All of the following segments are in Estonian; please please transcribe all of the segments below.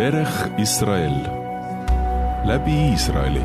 Derech Israel läbi Iisraeli.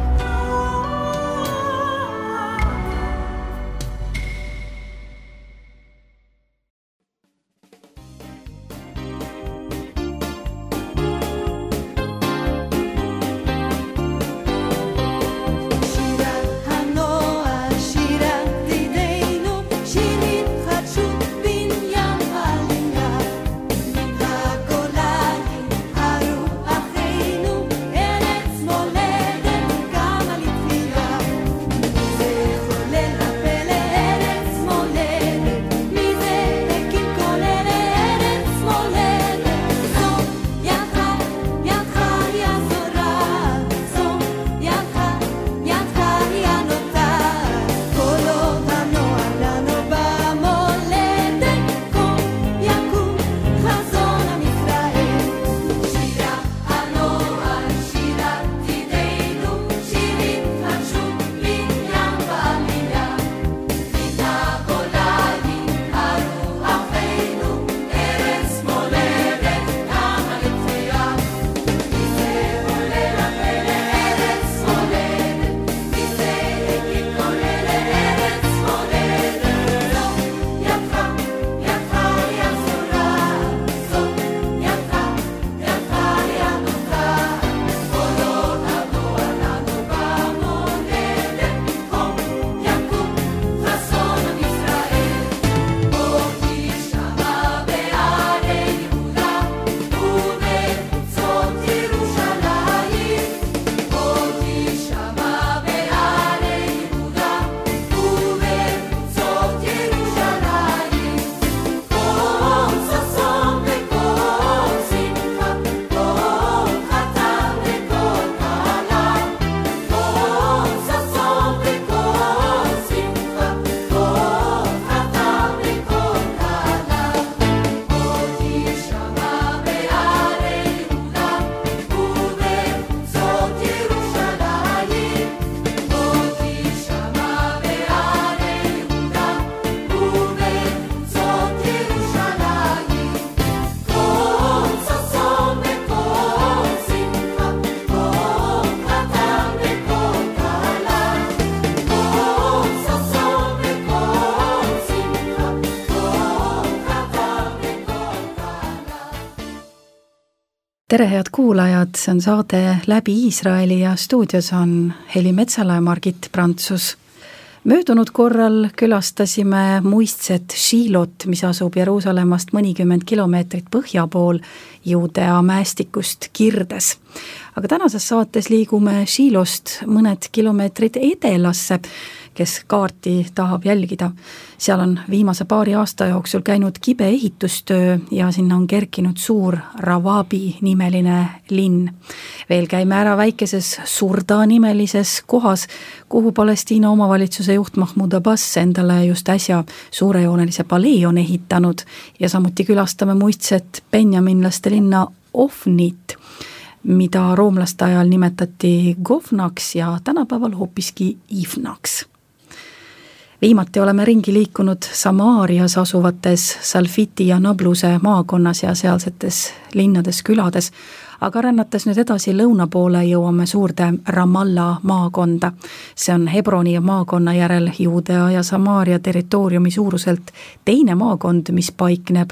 Tere head kuulajad, see on saade Läbi Iisraeli ja stuudios on Heli Metsala ja Margit Prantsus. Möödunud korral külastasime muistset Shiilot, mis asub Jeruusalemmast mõnikümmend kilomeetrit põhja pool Juudea mäestikust Kirdes. Aga tänases saates liigume Shiilost mõned kilomeetrid edelasse, kes kaarti tahab jälgida. Seal on viimase paari aasta jooksul käinud kibe ehitustöö ja sinna on kerkinud suur Ravabi nimeline linn. Veel käime ära väikeses Surda nimelises kohas, kuhu Palestiina omavalitsuse juht Mahmoud Abbas endale just äsja suurejoonelise palee on ehitanud ja samuti külastame muistset benjaminlaste linna Ofnit, mida roomlaste ajal nimetati Govnaks ja tänapäeval hoopiski Ifnaks. Viimati oleme ringi liikunud Samaarias asuvates Salfiti ja Nabluse maakonnas ja sealsetes linnades, külades, aga rännates nüüd edasi lõuna poole jõuame suurde Ramallah maakonda. See on Hebroni maakonna järel Juudea ja Samaaria territooriumi suuruselt teine maakond, mis paikneb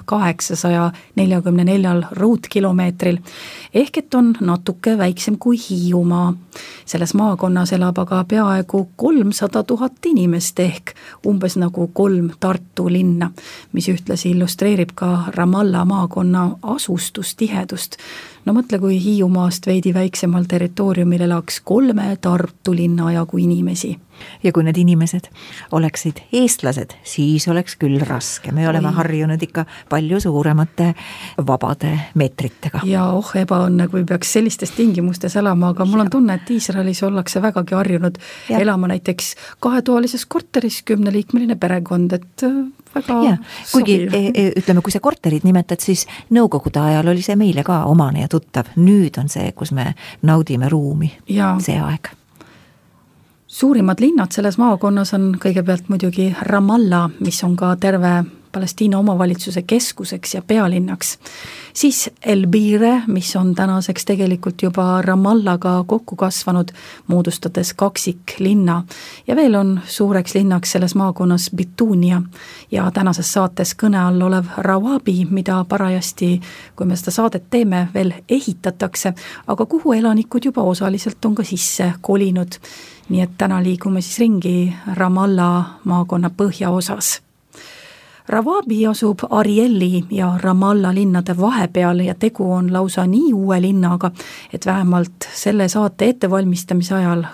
844 ruutkilomeetril, ehk et on natuke väiksem kui Hiiumaa. Selles maakonnas elab aga peaaegu 300 000 inimest ehk umbes nagu 3 Tartu linna, mis ühtlasi illustreerib ka Ramallah maakonna asustustihedust. No mõtle, kui Hiiumaast veidi väiksemal territooriumil elaks 3 Tartu linna jagu inimesi. Ja kui need inimesed oleksid eestlased, siis oleks küll raske. Me oleme harjunud ikka palju suuremate vabade meetritega. Ja ebaõnne, kui peaks sellistes tingimustes elama, aga mul on tunne, et Iisraelis ollakse vägagi harjunud elama näiteks 2-toalises korteris 10-liikmeline perekond, et väga kuigi ütleme, kui sa korterid nimetad, siis nõukogude ajal oli see meile ka omane ja tuttav. Nüüd on see, kus me naudime ruumi see aeg. Suurimad linnad selles maakonnas on kõigepealt muidugi Ramallah, mis on ka terve Palestiina omavalitsuse keskuseks ja pealinnaks. Siis El Bire, mis on tänaseks tegelikult juba Ramallaga kokku kasvanud, moodustades kaksiklinna. Ja veel on suureks linnaks selles maakonnas Bituunia ja tänases saates kõne all olev Rawaabi, mida parajasti, kui me seda saadet teeme, veel ehitatakse, aga kuhu elanikud juba osaliselt on ka sisse kolinud. Nii et täna liigume siis ringi Ramalla maakonna põhjaosas. Rawaabi asub Arieli ja Ramalla linnade vahepeal ja tegu on lausa nii uue linnaga, et vähemalt selle saate ettevalmistamise ajal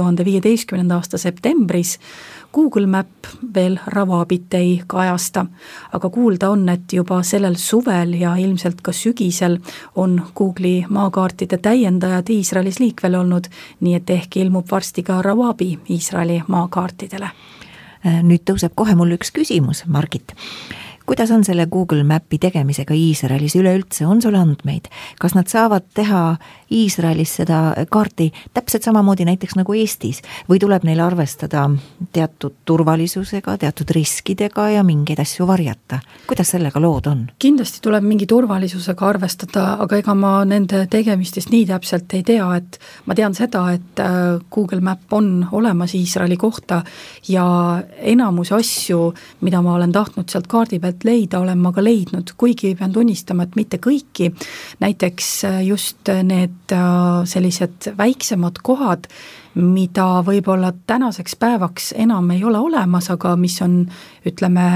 2015. aasta septembris Google Map veel Rawaabit ei kajasta, aga kuulda on, et juba sellel suvel ja ilmselt ka sügisel on Google'i maakaartide täiendajad Iisraelis liikvel olnud, nii et ehk ilmub varsti ka Rawaabi Iisraeli maakaartidele. Nüüd tõuseb kohe mul üks küsimus, Margit. Kuidas on selle Google Mapi tegemisega Iisraelis üleüldse, on sul andmeid? Kas nad saavad teha Iisraelis seda kaarti täpselt samamoodi näiteks nagu Eestis või tuleb neil arvestada teatud turvalisusega, teatud riskidega ja mingeid asju varjata? Kuidas sellega lood on? Kindlasti tuleb mingi turvalisusega arvestada, aga ega ma nende tegemistest nii täpselt ei tea, et ma tean seda, et Google Map on olemas Iisraeli kohta ja enamus asju, mida ma olen tahtnud sealt kaardi pealt leida, olen ma ka leidnud, kuigi pean tunnistama, et mitte kõiki, näiteks just need sellised väiksemad kohad, mida võib-olla tänaseks päevaks enam ei ole olemas, aga mis on, ütleme,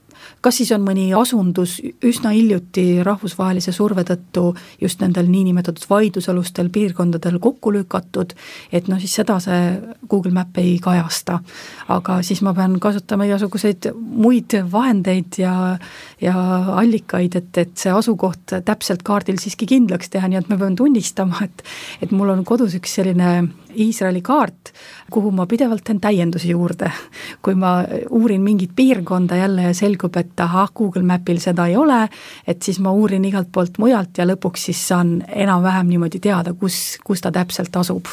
kas siis on mõni asundus üsna hiljuti rahvusvahelise surve tõttu just nendel niinimetatud vaidlusalustel piirkondadel kokku lükatud, et siis seda see Google Map ei kajasta. Aga siis ma pean kasutama igasuguseid muid vahendeid ja allikaid, et see asukoht täpselt kaardil siiski kindlaks teha, nii et ma pean tunnistama, et mul on kodus üks selline Iisraeli kaart, kuhu ma pidevalt teen täiendusi juurde. Kui ma uurin mingit piirkonda jälle ja selgub, et Google Mapil seda ei ole, et siis ma uurin igalt poolt mujalt ja lõpuks siis saan enam-vähem niimoodi teada, kus ta täpselt asub.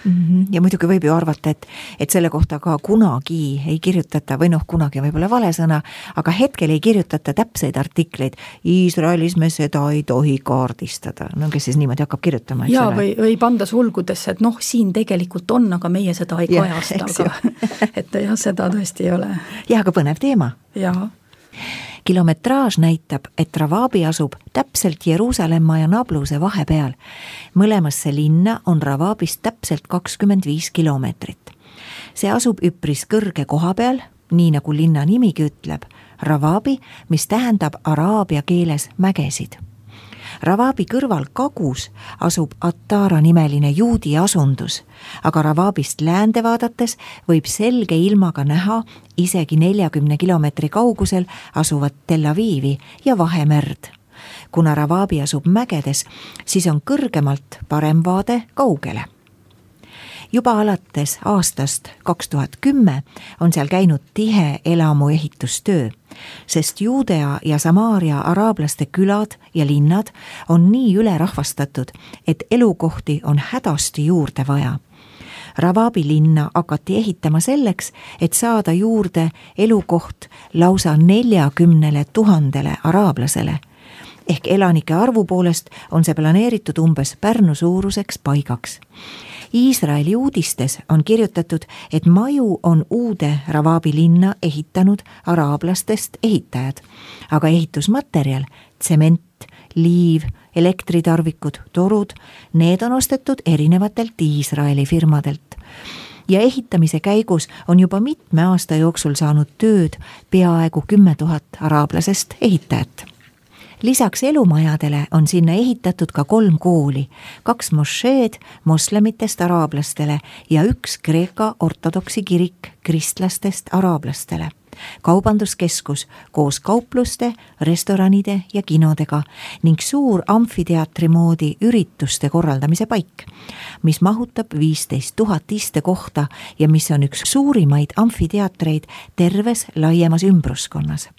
Ja muidugi võib ju arvata, et selle kohta ka kunagi ei kirjutata või kunagi võib-olla vale sõna, aga hetkel ei kirjutata täpseid artikleid. Iisraelis me seda ei tohi kaardistada. Kes siis niimoodi hakkab kirjutama? Ja või panda sulgudesse, et siin tegelikult on, aga meie seda ei kajasta. Et jah, seda tõesti ei ole. Ja, aga põnev teema. Jaa. Kilometraaž näitab, et Rawaabi asub täpselt Jeruusalemma ja Nabluse vahepeal. Mõlemasse linna on Rawaabist täpselt 25 kilomeetrit. See asub üpris kõrge koha peal, nii nagu linna nimigi ütleb, Rawaabi, mis tähendab araabia keeles mägesid. Rawaabi kõrval kagus asub Atara nimeline juudi asundus, aga Rawaabist läände vaadates võib selge ilmaga näha isegi 40 kilomeetri kaugusel asuvat Tel Avivi ja Vahemerd. Kuna Rawaabi asub mägedes, siis on kõrgemalt parem vaade kaugele. Juba alates aastast 2010 on seal käinud tihe elamu ehitustöö, sest Juudea ja Samaaria araablaste külad ja linnad on nii ülerahvastatud, et elukohti on hädasti juurde vaja. Rawaabi linna hakati ehitama selleks, et saada juurde elukoht lausa 40 000 araablasele. Ehk elanike arvu poolest on see planeeritud umbes Pärnu suuruseks paigaks. Iisraeli uudistes on kirjutatud, et maju on uude Rawaabi linna ehitanud araablastest ehitajad, aga ehitusmaterjal, tsement, liiv, elektritarvikud, torud, need on ostetud erinevatelt Iisraeli firmadelt. Ja ehitamise käigus on juba mitme aasta jooksul saanud tööd peaaegu 10 000 araablasest ehitajat. Lisaks elumajadele on sinna ehitatud ka 3 kooli, 2 mošeed moslemitest araablastele ja 1 Kreeka ortodoksi kirik kristlastest araablastele. Kaubanduskeskus koos kaupluste, restoranide ja kinodega ning suur amfiteatri moodi ürituste korraldamise paik, mis mahutab 15 000 istekohta ja mis on üks suurimaid amfiteatreid terves laiemas ümbruskonnas.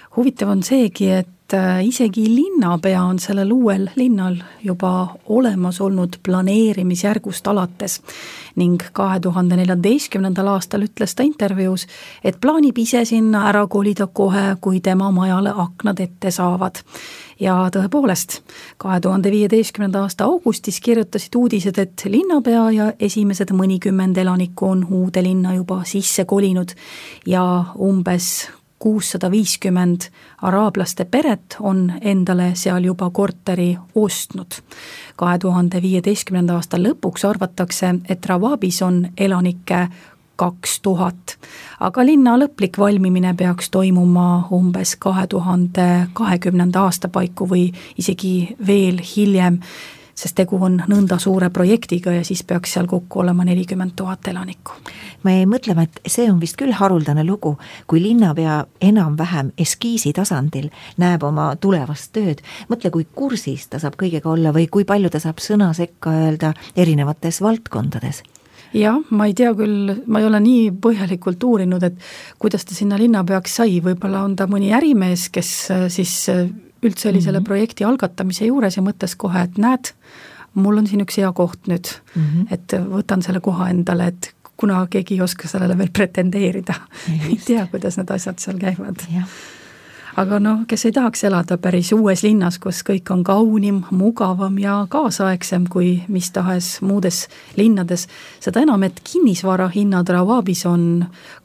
huvitav on seegi, et isegi linnapea on sellel uuel linnal juba olemas olnud planeerimisjärgust alates ning 2014. aastal ütles ta intervjuus, et plaanib ise sinna ära kolida kohe, kui tema majale aknad ette saavad. Ja tõepoolest, 2015. aasta augustis kirjutasid uudised, et linnapea ja esimesed mõnikümmend elanikku on uude linna juba sisse kolinud ja umbes 650 araablaste peret on endale seal juba korteri ostnud. 2015. aasta lõpuks arvatakse, et Rawabis on elanikke 2000, aga linna lõplik valmimine peaks toimuma umbes 2020. aasta paiku või isegi veel hiljem, sest tegu on nõnda suure projektiga ja siis peaks seal kokku olema 40 000 elanikku. Me mõtleme, et see on vist küll haruldane lugu, kui linnapea enam-vähem eskiisi tasandil näeb oma tulevast tööd. Mõtle, kui kursis ta saab kõigega olla või kui palju ta saab sõna sekka öelda erinevates valdkondades. Jah, ma ei tea küll, ma ei ole nii põhjalikult uurinud, et kuidas ta sinna linnapeaks sai, võib-olla on ta mõni ärimees, kes siis üldse oli selle projekti algatamise juures ja mõtles kohe, et näed, mul on siin üks hea koht nüüd, et võtan selle koha endale, et kuna keegi ei oska sellele veel pretendeerida. Ei tea, kuidas need asjad seal käivad. Aga kes ei tahaks elada päris uues linnas, kus kõik on kaunim, mugavam ja kaasaegsem kui mis tahes muudes linnades, seda enam, et kinnisvara hinnad Rawabis on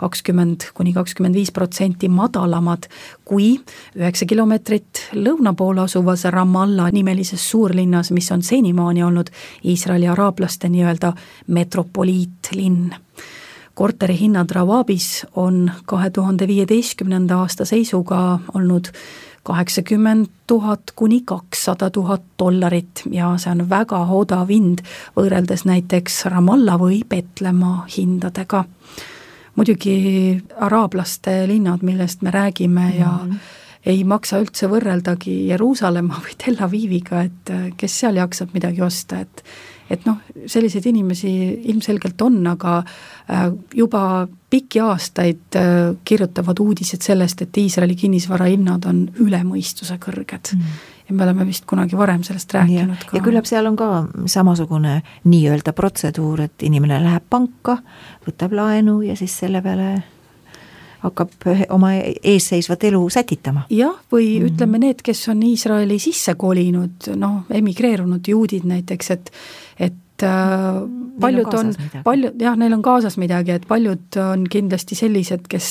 20–25% madalamad kui 9 kilomeetrit lõuna pool asuvas Ramallah nimelises suurlinnas, mis on senimaani olnud Iisraeli araablaste nii-öelda metropoliitlinn. Korteri hinnad Rawabis on 2015. aasta seisuga olnud 80 000 kuni 200 000 dollarit ja see on väga odav hind võrreldes näiteks Ramallah või Petlemma hindadega. Muidugi araablaste linnad, millest me räägime ja ei maksa üldse võrreldagi Jeruusalemma või Tel Aviviga, et kes seal jaksab midagi osta, et selliseid inimesi ilmselgelt on, aga juba pikki aastaid kirjutavad uudised sellest, et Iisraeli kinnisvara hinnad on üle mõistuse kõrged. Ja me oleme vist kunagi varem sellest rääkinud ka. Ja küllap seal on ka samasugune nii-öelda protseduur, et inimene läheb panka, võtab laenu ja siis selle peale hakkab oma eesseisvat elu sätitama. Jah, või ütleme need, kes on Iisraeli sisse kolinud, emigreerunud juudid näiteks, et paljud on, neil on kaasas midagi, et paljud on kindlasti sellised, kes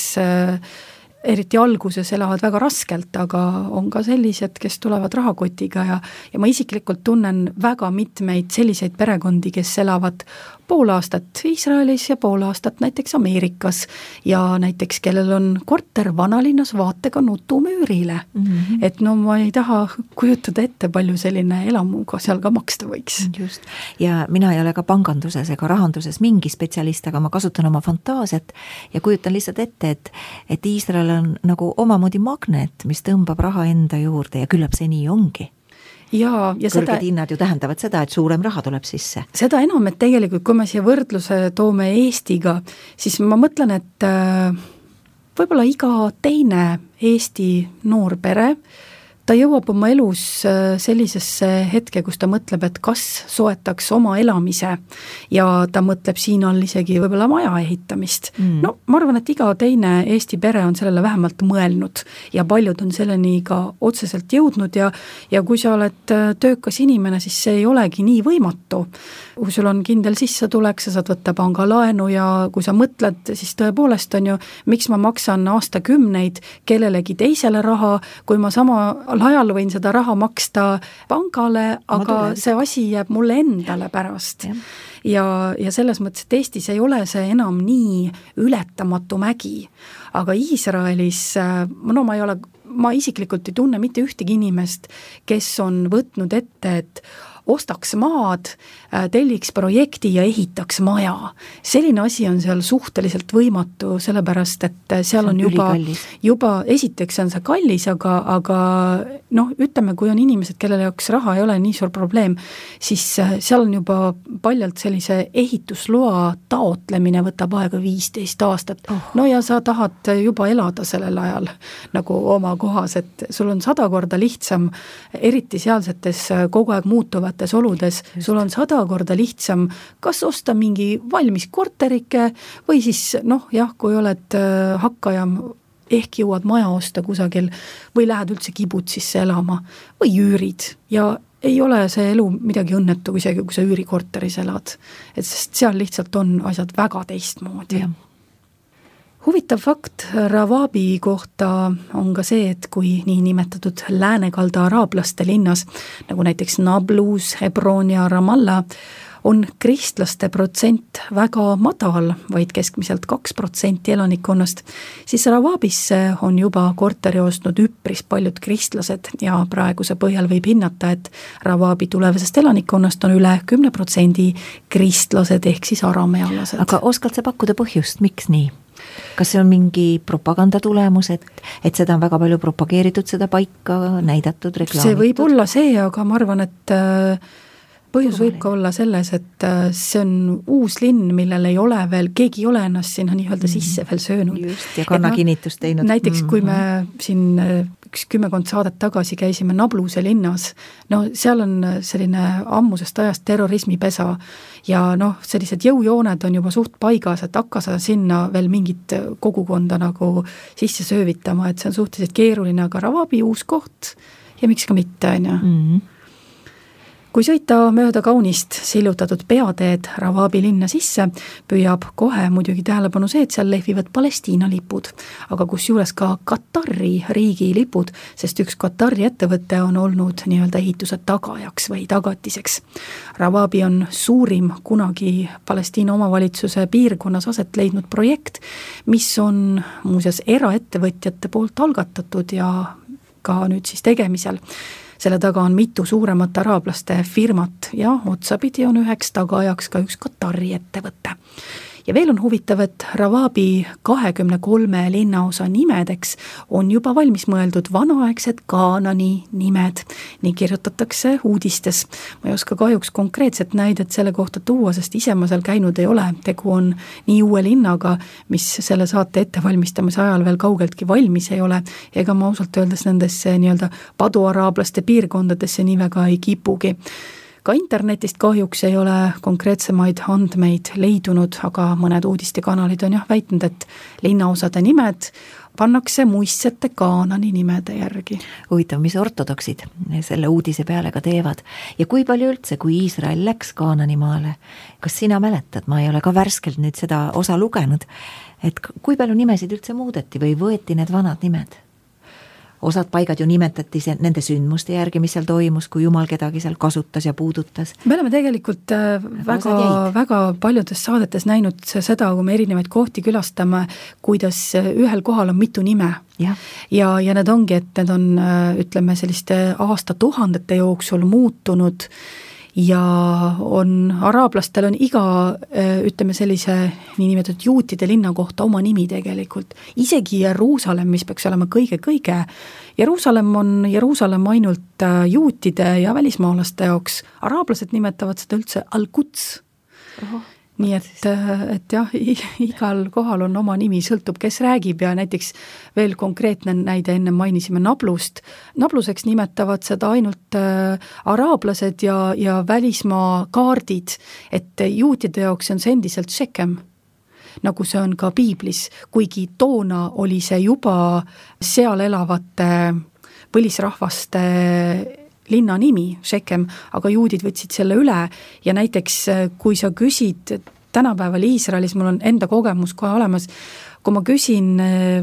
eriti alguses elavad väga raskelt, aga on ka sellised, kes tulevad rahakotiga ja ma isiklikult tunnen väga mitmeid selliseid perekondi, kes elavad pool aastat Iisraelis ja pool aastat näiteks Ameerikas ja näiteks kellel on korter vanalinnas vaatega nutumüürile. Et ma ei taha kujutada ette, palju selline elamuga seal ka maksta võiks. Just. Ja mina ei ole ka panganduses ega rahanduses mingi spetsialist, aga ma kasutan oma fantaasiat ja kujutan lihtsalt ette, et Iisrael on nagu omamoodi magnet, mis tõmbab raha enda juurde ja küllap see nii ongi. Ja kõrged hinnad ju tähendavad seda, et suurem raha tuleb sisse. Seda enam, et tegelikult kui me siia võrdluse toome Eestiga, siis ma mõtlen, et võib-olla iga teine Eesti noor pere, ta jõuab oma elus sellisesse hetke, kus ta mõtleb, et kas soetaks oma elamise ja ta mõtleb siin all isegi võib-olla maja ehitamist. Ma arvan, et iga teine Eesti pere on sellele vähemalt mõelnud ja paljud on selleni ka otseselt jõudnud ja kui sa oled töökas inimene, siis see ei olegi nii võimatu. Kui sul on kindel sissetulek, sa saad võtta panga laenu ja kui sa mõtled, siis tõepoolest on ju, miks ma maksan aastakümneid kellelegi teisele raha, kui ma sama ajal võin seda raha maksta pangale, aga see asi jääb mulle endale pärast. Ja selles mõttes, et Eestis ei ole see enam nii ületamatu mägi. Aga Iisraelis, ma isiklikult ei tunne mitte ühtegi inimest, kes on võtnud ette, et ostaks maad, telliks projekti ja ehitaks maja. Selline asi on seal suhteliselt võimatu, sellepärast, et seal on juba esiteks on see kallis, aga ütleme, kui on inimesed, kellele jaoks raha ei ole nii suur probleem, siis seal on juba paljalt sellise ehitusloa taotlemine võtab aega 15 aastat. No ja sa tahad juba elada sellel ajal nagu oma kohas, et sul on 100 korda lihtsam, eriti sealsetes kogu aeg muutuvates oludes, sul on 100 korda lihtsam kas osta mingi valmis korterike või siis kui oled hakkaja, ehk jõuad maja osta kusagil või lähed üldse kibutsisse elama või üürid ja ei ole see elu midagi õnnetu, isegi kui sa üürikorteris elad, et sest seal lihtsalt on asjad väga teistmoodi. Huvitav fakt Rawaabi kohta on ka see, et kui nii nimetatud läänekalda araablaste linnas, nagu näiteks Nablus, Hebron ja Ramallah, on kristlaste protsent väga madal, vaid keskmiselt 2% elanikkonnast, siis Rawaabisse on juba korteri ostnud üpris paljud kristlased ja praeguse põhjal võib hinnata, et Rawaabi tulevasest elanikkonnast on üle 10% kristlased ehk siis aramealased. Aga oskad sa pakkuda põhjust, miks nii? Kas see on mingi propaganda tulemus, et seda on väga palju propageeritud, seda paika näidatud, reklaamitud? See võib olla see, aga ma arvan, et põhjus võib ka olla selles, et see on uus linn, millel ei ole veel, keegi ei ole ennast sinna nii-öelda sisse veel söönud. Just, ja kannakinnitust teinud. Näiteks kui me siin 10 saadet tagasi käisime Nabluse linnas, seal on selline ammusest ajast terrorismipesa ja sellised jõujooned on juba suht paigas, et hakka sa sinna veel mingit kogukonda nagu sisse söövitama, et see on suhteliselt keeruline, aga Rawaabi uus koht ja miks ka mitte, on. Kui sõita mööda kaunist sillutatud peateed Rawaabi linna sisse, püüab kohe muidugi tähelepanu see, et seal lehvivad Palestiina lipud, aga kus juures ka Katari riigi lipud, sest üks Katari ettevõte on olnud nii-öelda ehituse tagajaks või tagatiseks. Rawaabi on suurim kunagi Palestiina omavalitsuse piirkonnas aset leidnud projekt, mis on muuseas eraettevõtjate poolt algatatud ja ka nüüd siis tegemisel. Selle taga on mitu suuremat araablaste firmat ja otsapidi on üheks tagajaks ka üks Katari ettevõte. Ja veel on huvitav, et Rawaabi 23 linnaosa nimedeks on juba valmis mõeldud vanaaegsed Kaanani nimed. Nii kirjutatakse uudistes. Ma ei oska kahjuks konkreetset näidet selle kohta tuua, sest ise ma seal käinud ei ole. Tegu on nii uue linnaga, mis selle saate ettevalmistamise ajal veel kaugeltki valmis ei ole. Ega ma ausalt öeldes nendesse nii-öelda paduaraablaste piirkondadesse nii väga ei kipugi. Ka internetist kahjuks ei ole konkreetsemaid andmeid leidunud, aga mõned uudistekanalid on väitnud, et linnaosade nimed pannakse muistsete Kaanani nimede järgi. Huvitav, mis ortodoksid selle uudise peale ka teevad ja kui palju üldse, kui Iisrael läks Kaanani maale, kas sina mäletad, ma ei ole ka värskelt nüüd seda osa lugenud, et kui palju nimesid üldse muudeti või võeti need vanad nimed? Osad paigad ju nimetati nende sündmuste järgi, mis seal toimus, kui Jumal kedagi seal kasutas ja puudutas. Me oleme tegelikult väga paljudes saadetes näinud seda, kui me erinevaid kohti külastame, kuidas ühel kohal on mitu nime. Ja need ongi, et need on, ütleme, selliste aastatuhandete jooksul muutunud ja araablastel on iga, ütleme sellise niinimetatud juutide linna kohta oma nimi tegelikult. Isegi Jeruusalemm, mis peaks olema kõige. Jeruusalemm on Jeruusalemm ainult juutide ja välismaalaste jaoks. Araablased nimetavad seda üldse Al-Quds. Nii et jah, igal kohal on oma nimi, sõltub, kes räägib ja näiteks veel konkreetne näide enne mainisime Nablust. Nabluseks nimetavad seda ainult araablased ja välismaa kaardid, et juutide jaoks on see endiselt Šekem, nagu see on ka piiblis, kuigi toona oli see juba seal elavate põlisrahvaste linna nimi, Šekem, aga juudid võtsid selle üle ja näiteks kui sa küsid tänapäeval Iisraelis, mul on enda kogemus kohe olemas, kui ma küsin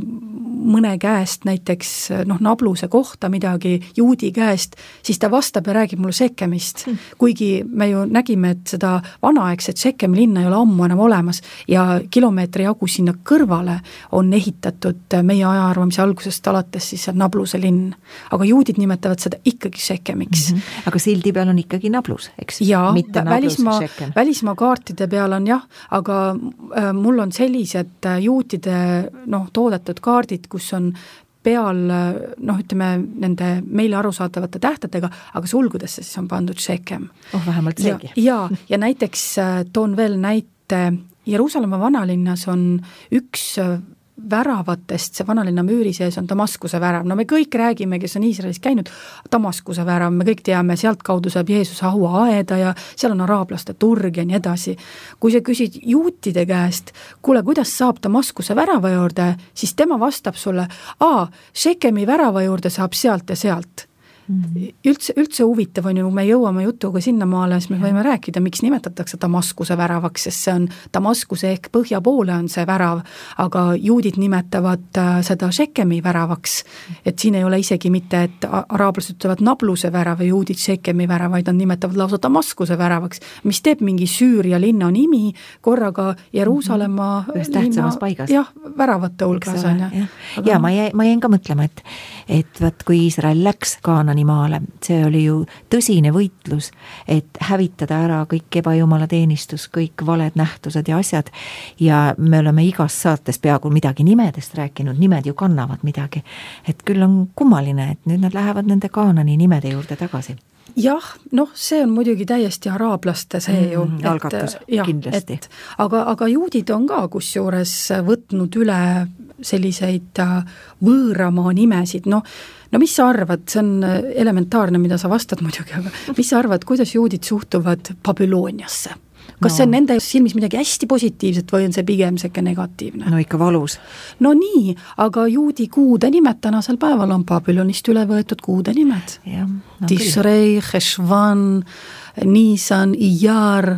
mõne käest näiteks Nabluse kohta midagi juudi käest, siis ta vastab ja räägib mulle Shechemist. Kuigi me ju nägime, et seda vanaaegset Shechemi linna ei ole ammu enam olemas ja kilomeetri jagu sinna kõrvale on ehitatud meie ajaarvamise algusest alates siis Nabluse linn. Aga juudid nimetavad seda ikkagi Shechemiks. Aga sildi peal on ikkagi Nablus, eks? Jaa, mitte välismaa kaartide peal on jah, aga mul on sellised juutide toodetud kaardid, kus on peal, ütleme, nende meile arusaadavate tähtedega, aga sulgudesse siis on pandud Shechem. Vähemalt seegi. Ja näiteks toon veel näite, Jeruusalemma vanalinnas on üks väravatest, see vanalinna müüri sees on Damaskuse värav. Me kõik räägime, kes on Iisraelis käinud, Damaskuse värav, me kõik teame, sealt kaudu saab Jeesuse haua aeda ja seal on araablaste turg ja nii edasi. Kui sa küsid juutide käest, kuule, kuidas saab Damaskuse värava juurde, siis tema vastab sulle, Shechemi värava juurde saab sealt ja sealt. Üldse huvitav on ju, me jõuame jutuga sinnamaale, siis me võime rääkida, miks nimetatakse Damaskuse väravaks, sest see on Damaskuse ehk põhja poole on see värav, aga juudid nimetavad seda Shechemi väravaks, et siin ei ole isegi mitte, et araablased ütlevad Nabluse värav ja juudid Shechemi värav, vaid on nimetavad lausa Damaskuse väravaks, mis teeb mingi Süüria linna nimi korraga Jeruusalemma tähtsamas paigas. Jah, väravate hulgas on. Ja ma jäin ka mõtlema, et vaat kui Iisrael läks Kaanani maale, see oli ju tõsine võitlus, et hävitada ära kõik ebajumala teenistus, kõik valed nähtused ja asjad ja me oleme igas saates peaaegu midagi nimedest rääkinud, nimed ju kannavad midagi, et küll on kummaline, et nüüd nad lähevad nende Kaanani nimede juurde tagasi. Jah, see on muidugi täiesti araablaste see ju. Algatus, kindlasti. Aga juudid on ka kusjuures võtnud üle selliseid võõramaa nimesid, mis sa arvad, see on elementaarne, mida sa vastad muidugi, aga mis sa arvad, kuidas juudid suhtuvad Babyloniasse? Kas see on nende silmis midagi hästi positiivset või on see pigem seke negatiivne? Ikka valus. Nii, aga juudi kuude nimed tänasel päeval on Babylonist üle võetud kuude nimed. Tishrei, Cheshvan, Nisan, Iyar,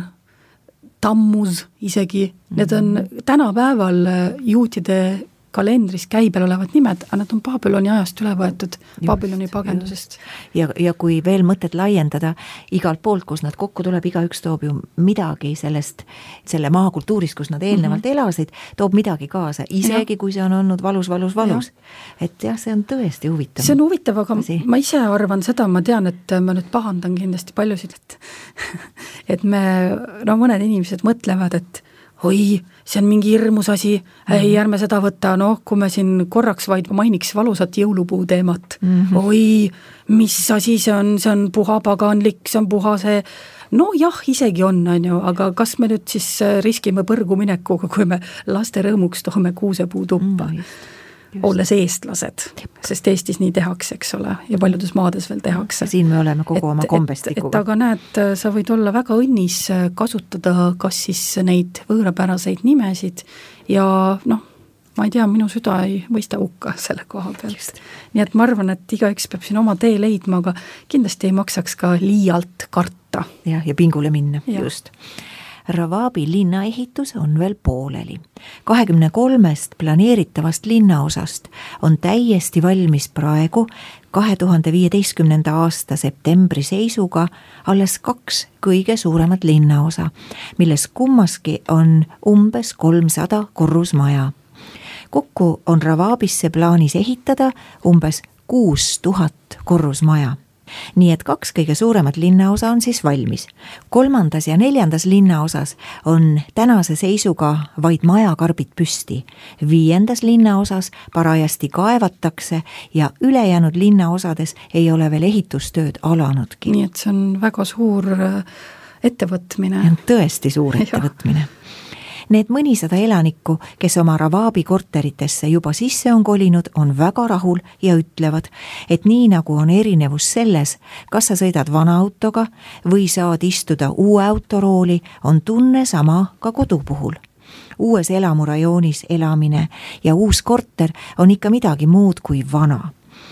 Tammuz isegi. Need on tänapäeval juutide kalendris käibel olevad nimed, aga nad on Babyloni ajast üle võetud, Babyloni pagendusest. Ja kui veel mõtet laiendada, igalt poolt, kus nad kokku tuleb, igaüks toob ju midagi selle maakultuurist, kus nad eelnevalt elasid, toob midagi kaasa, isegi kui see on olnud valus. Et jah, see on tõesti huvitav. See on huvitav, aga ma ise arvan seda, ma tean, et ma nüüd pahandan kindlasti paljusid, et mõned inimesed mõtlevad, et oi, see on mingi hirmus asi, ei, ärme seda võtta, kui me siin korraks vaid mainiks valusat jõulupuu teemat. Oi, mis asi see on puha paganlik, see on puha see, jah, isegi on ju, aga kas me nüüd siis riskime põrgu minekuga, kui me laste rõõmuks toome kuusepuu tuppa? Olles eestlased, sest Eestis nii tehakse, eks ole, ja paljudes maades veel tehakse. Siin me oleme kogu oma kombestikuga. Aga näed, sa võid olla väga õnnis kasutada kas siis neid võõrapäraseid nimesid ja ma ei tea, minu süda ei mõista hukka selle koha pealt. Nii et ma arvan, et igaüks peab siin oma tee leidma, aga kindlasti ei maksaks ka liialt karta. Ja pingule minna, just. Ravaabi linnaehitus on veel pooleli. 23 planeeritavast linnaosast on täiesti valmis praegu 2015. aasta septembri seisuga alles 2 kõige suuremat linnaosa, milles kummaski on umbes 300 korrusmaja. Kokku on Ravaabisse plaanis ehitada umbes 6000 korrusmaja. Nii et 2 kõige suuremat linnaosa on siis valmis. 3. ja 4. linnaosas on tänase seisuga vaid majakarbid püsti. 5. linnaosas parajasti kaevatakse ja ülejäänud linnaosades ei ole veel ehitustööd alanudki. Nii et see on väga suur ettevõtmine. Tõesti suur ettevõtmine. Need mõnisada elanikku, kes oma Ravaabi korteritesse juba sisse on kolinud, on väga rahul ja ütlevad, et nii nagu on erinevus selles, kas sa sõidad vana autoga või saad istuda uue autorooli, on tunne sama ka kodu puhul. Uues elamurajoonis elamine ja uus korter on ikka midagi muud kui vana.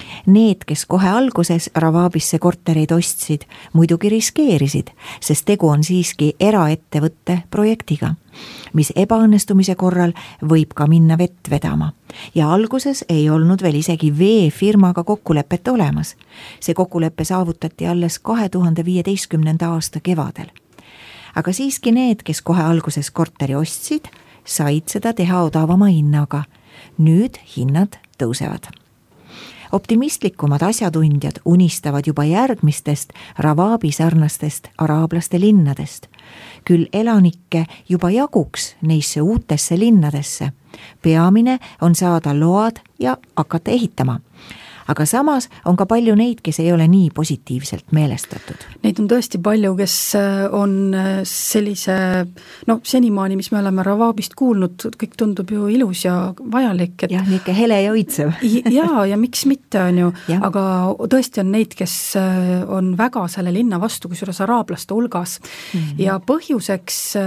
Need, kes kohe alguses Rawaabisse kortereid ostsid, muidugi riskeerisid, sest tegu on siiski eraettevõtte projektiga, mis ebaõnnestumise korral võib ka minna vett vedama. Ja alguses ei olnud veel isegi veefirmaga kokkulepet olemas. See kokkulepe saavutati alles 2015. aasta kevadel. Aga siiski need, kes kohe alguses korteri ostsid, said seda teha odavama hinnaga. Nüüd hinnad tõusevad. Optimistlikumad asjatundjad unistavad juba järgmistest Rawaabi sarnastest araablaste linnadest. Küll elanikke juba jaguks neisse uutesse linnadesse. Peamine on saada load ja hakata ehitama. Aga samas on ka palju neid, kes ei ole nii positiivselt meelestatud. Neid on tõesti palju, kes on sellise, senimaani, mis me oleme Rawaabist kuulnud, kõik tundub ju ilus ja vajalik. Et... jah, niike hele ja õitsev. ja miks mitte on ju, aga tõesti on neid, kes on väga selle linna vastu, kusjuures araablaste hulgas. Ja põhjused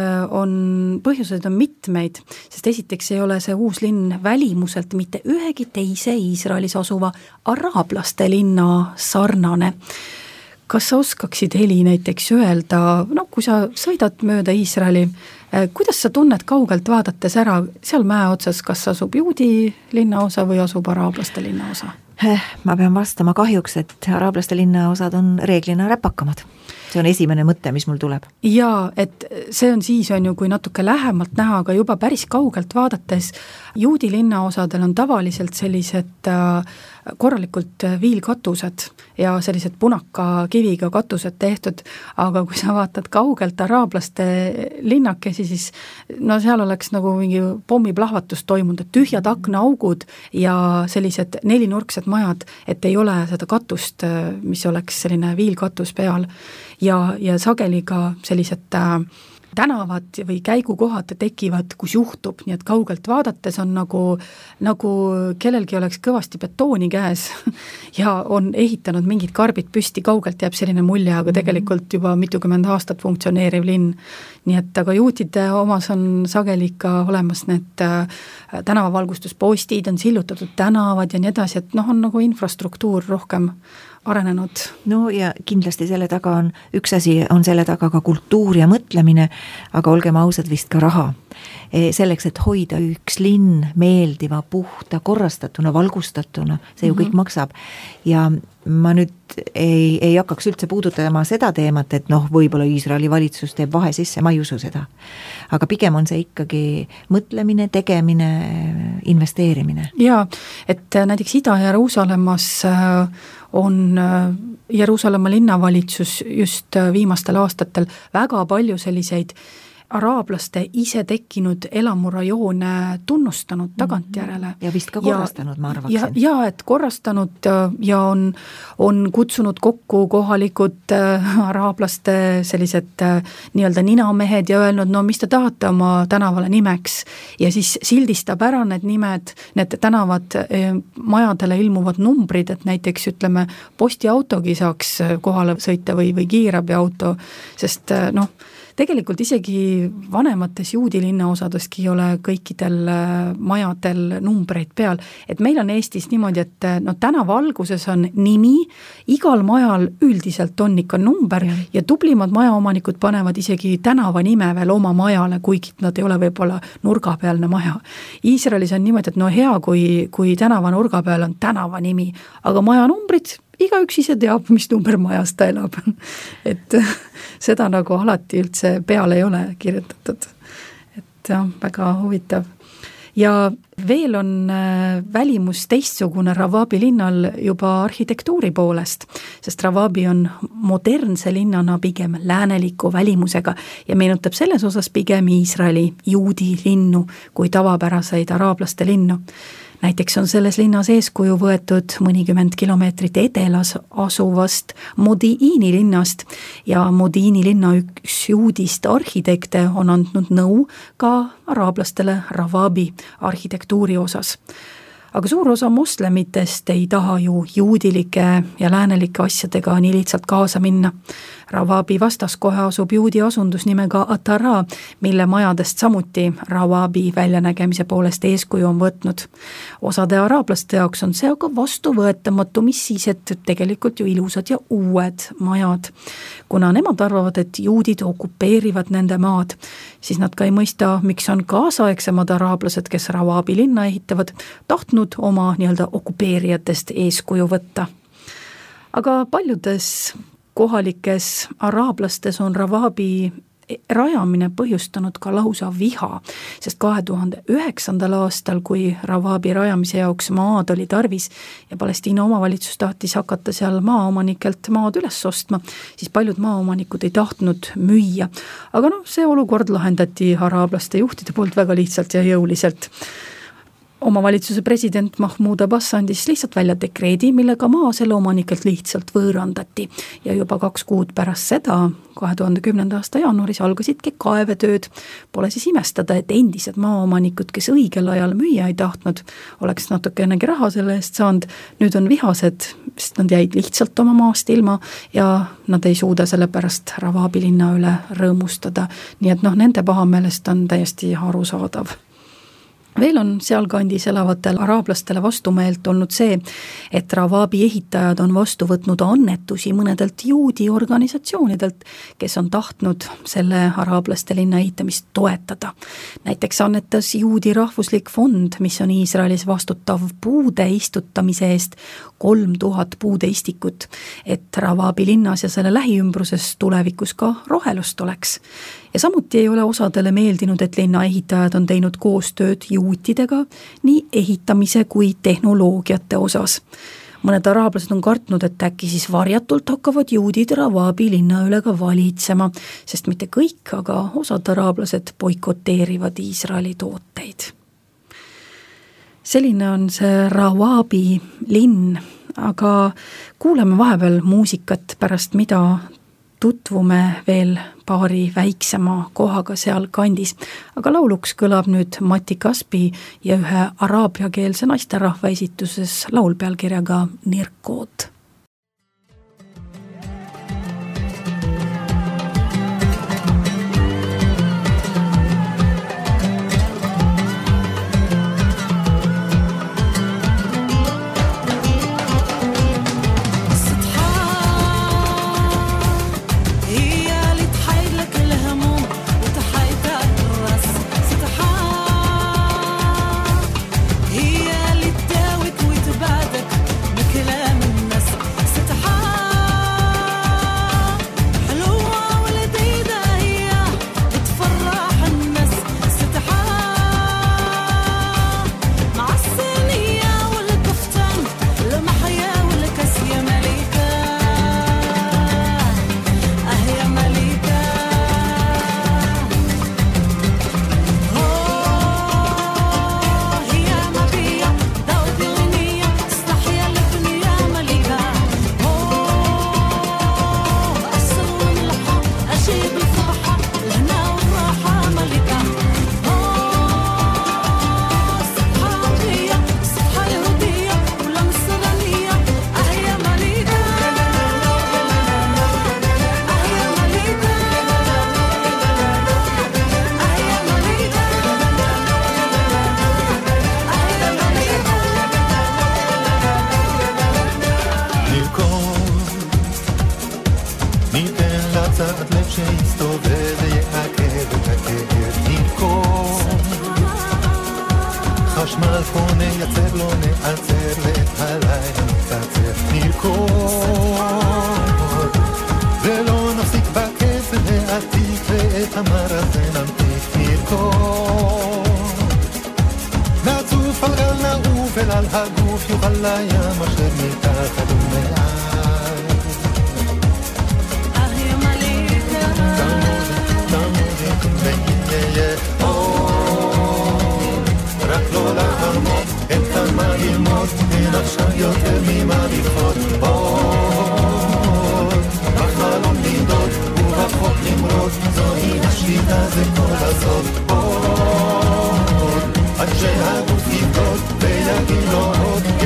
on mitmeid, sest esiteks ei ole see uus linn välimuselt mitte ühegi teise Iisraelis asuva araablaste linna sarnane. Kas sa oskaksid, Heli, näiteks öelda, kui sa sõidad mööda Iisraeli, kuidas sa tunned kaugelt vaadates ära seal mäe otsas, kas asub juudi linnaosa või asub araablaste linnaosa? Ma pean vastama kahjuks, et araablaste linnaosad on reeglina räpakamad. See on esimene mõte, mis mul tuleb. Jaa, et see on siis, kui natuke lähemalt näha, aga juba päris kaugelt vaadates juudi linnaosadel on tavaliselt sellised korralikult viilkatused ja sellised punaka kiviga katused tehtud, aga kui sa vaatad kaugelt araablaste linnakesi, siis seal oleks nagu mingi pommiplahvatus toimunud, et tühjad aknaaugud ja sellised nelinurksed majad, et ei ole seda katust, mis oleks selline viilkatus peal ja sageli ka sellised tänavad või käigukohad tekivad, kus juhtub, nii et kaugelt vaadates on nagu kellelgi oleks kõvasti betooni käes ja on ehitanud mingid karbid püsti, kaugelt jääb selline mulje, aga tegelikult juba mitukümmend aastat funktsioneeriv linn. Nii et aga juutide omas on sageli ka olemas need tänavavalgustuspostid, on sillutatud tänavad ja nii edasi, et on nagu infrastruktuur rohkem arenenud. No ja kindlasti selle taga on, üks asi on selle taga ka kultuur ja mõtlemine, aga olgem ausad, vist ka raha. Selleks, et hoida üks linn meeldiva, puhta, korrastatuna, valgustatuna, see ju kõik maksab. Ja ma nüüd ei hakkaks üldse puudutama seda teemat, et võib-olla Iisraeli valitsus teeb vahe sisse, ma ei usu seda. Aga pigem on see ikkagi mõtlemine, tegemine, investeerimine. Jaa, et näiteks Ida-Jeruusalemmas on Jeruusalemma linnavalitsus just viimastel aastatel väga palju selliseid araablaste ise tekkinud elamurajoone tunnustanud tagantjärele. Ja vist ka korrastanud, ma arvaksin. Ja et korrastanud ja on kutsunud kokku kohalikud araablaste sellised nii-öelda ninamehed ja öelnud, mis te tahate oma tänavale nimeks. Ja siis sildistab ära need nimed, need tänavad majadele ilmuvad numbrid, et näiteks ütleme postiautogi saaks kohale sõita või kiirabiauto, sest tegelikult isegi vanemates juudi linnaosadeski ei ole kõikidel majadel numbreid peal. Et meil on Eestis niimoodi, et tänava alguses on nimi, igal majal üldiselt on ikka number ja tublimad majaomanikud panevad isegi tänava nime veel oma majale, kuigi nad ei ole võib-olla nurgapealne maja. Iisraelis on niimoodi, et hea, kui tänava nurga peal on tänava nimi, aga maja numbrid igaüks ise teab, mis number majas ta elab. Et seda nagu alati üldse peale ei ole kirjutatud. Et väga huvitav. Ja veel on välimus teistsugune Rawaabi linnal juba arhitektuuri poolest, sest Rawaabi on modernse linnana pigem lääneliku välimusega ja meenutab selles osas pigem Iisraeli juudi linnu kui tavapäraseid araablaste linnu. Näiteks on selles linnas eeskuju võetud mõnikümmend kilomeetrit edelas asuvast Modiini linnast ja Modiini linna üks juudist arhitekte on andnud nõu ka araablastele Rawaabi arhitektuuri osas. Aga suur osa moslemitest ei taha ju juudilike ja läänelike asjadega nii lihtsalt kaasa minna. Ravaabi vastaskohe asub juudi asundus nimega Atara, mille majadest samuti Ravaabi väljanägemise poolest eeskuju on võtnud. Osade araablaste jaoks on see aga vastuvõetamatu, mis siis, et tegelikult ju ilusad ja uued majad. Kuna nemad arvavad, et juudid okupeerivad nende maad, siis nad ka ei mõista, miks on kaasaegsemad araablased, kes Ravaabi linna ehitavad, tahtnud oma nii-öelda okupeerijatest eeskuju võtta. Aga paljudes kohalikes araablastes on Ravaabi rajamine põhjustanud ka lausa viha, sest 2009. aastal, kui Ravaabi rajamise jaoks maad oli tarvis ja Palestiina omavalitsus tahtis hakata seal maaomanikelt maad üles ostma, siis paljud maaomanikud ei tahtnud müüa. Aga see olukord lahendati araablaste juhtide poolt väga lihtsalt ja jõuliselt. Omavalitsuse president Mahmoud Abbas andis lihtsalt välja dekreedi, millega maa selle omanikelt lihtsalt võõrandati ja juba 2 kuud pärast seda, 2010. aasta jaanuaris algasidki kaevetööd. Pole siis imestada, et endised maaomanikud, kes õigel ajal müüa ei tahtnud, oleks natukenegi raha selle eest saanud, nüüd on vihased, sest nad jäid lihtsalt oma maast ilma ja nad ei suuda selle pärast Ravaabi linna üle rõõmustada, nii et nende pahameelest on täiesti arusaadav. Veel on sealkandis elavatel araablastele vastumeelt olnud see, et Ravaabi ehitajad on vastu võtnud annetusi mõnedelt juudi organisatsioonidelt, kes on tahtnud selle araablaste linna ehitamist toetada. Näiteks annetas juudi rahvuslik fond, mis on Iisraelis vastutav puude istutamise eest 3000 puudeistikut, et Ravaabi linnas ja selle lähiümbruses tulevikus ka rohelust oleks. Ja samuti ei ole osadele meeldinud, et linna ehitajad on teinud koostööd juutidega nii ehitamise kui tehnoloogiate osas. Mõned araablased on kartnud, et äkki siis varjatult hakkavad juudid Ravaabi linna üle ka valitsema, sest mitte kõik, aga osad araablased boikoteerivad Iisraeli tooteid. Selline on see Ravaabi linn, aga kuuleme vahepeal muusikat, pärast mida tutvume veel paari väiksema kohaga seal kandis. Aga lauluks kõlab nüüd Mati Kaspi ja ühe araabiakeelse naisterahva esituses laul pealkirjaga Nirkood.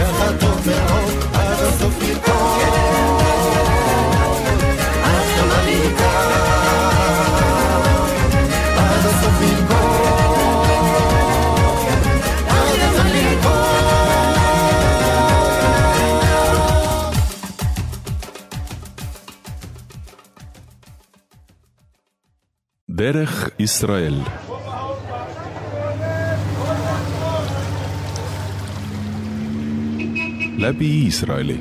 Ahia Derech Israel. Läbi Iisraeli.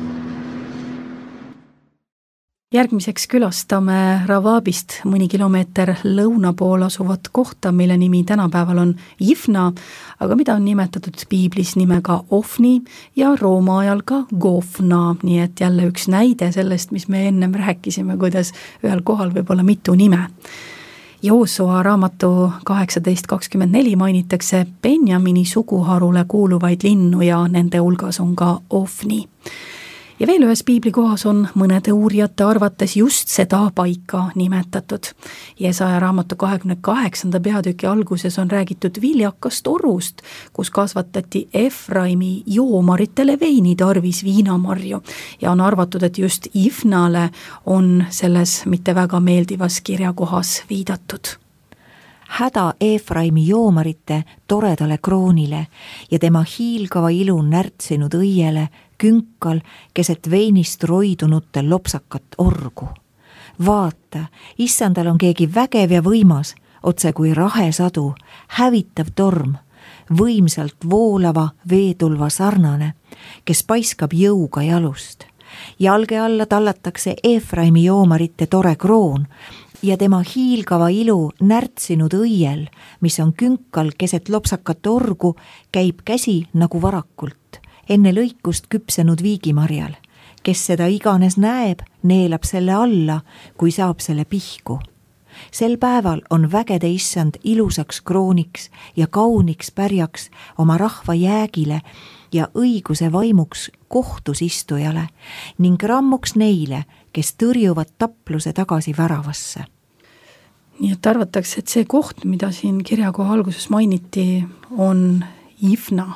Järgmiseks külastame Ravaabist mõni kilomeeter lõuna pool asuvat kohta, mille nimi tänapäeval on Jifna, aga mida on nimetatud piiblis nimega Ofni ja Rooma ajal ka Gofna, nii et jälle üks näide sellest, mis me ennem rääkisime, kuidas ühel kohal võib olla mitu nime. Joosua raamatu 18:24 mainitakse Benjamini suguharule kuuluvaid linnu ja nende hulgas on ka Ofni. Ja veel ühes piiblikohas on mõnede uurijate arvates just seda paika nimetatud. Jesaja raamatu 28. peatüki alguses on räägitud viljakast orust, kus kasvatati Efraimi joomaritele veinitarvis viinamarju ja on arvatud, et just Jifnale on selles mitte väga meeldivas kirjakohas viidatud. Häda Efraimi joomarite toredale kroonile ja tema hiilgava ilu närtsinud õiele künkal keset veinist roidunute lopsakat orgu. Vaata, issandal on keegi vägev ja võimas, otse kui rahesadu, hävitav torm, võimsalt voolava veetulva sarnane, kes paiskab jõuga jalust. Jalge alla tallatakse Efraimi joomarite tore kroon ja tema hiilgava ilu närtsinud õiel, mis on künkal keset lopsakat orgu, käib käsi nagu varakult, enne lõikust küpsenud viigimarjal. Kes seda iganes näeb, neelab selle alla, kui saab selle pihku. Sel päeval on vägede issand ilusaks krooniks ja kauniks pärjaks oma rahva jäägile ja õiguse vaimuks kohtus istujale ning rammuks neile, kes tõrjuvad tapluse tagasi väravasse. Nii et arvatakse, et see koht, mida siin kirjakoha alguses mainiti, on Jifna.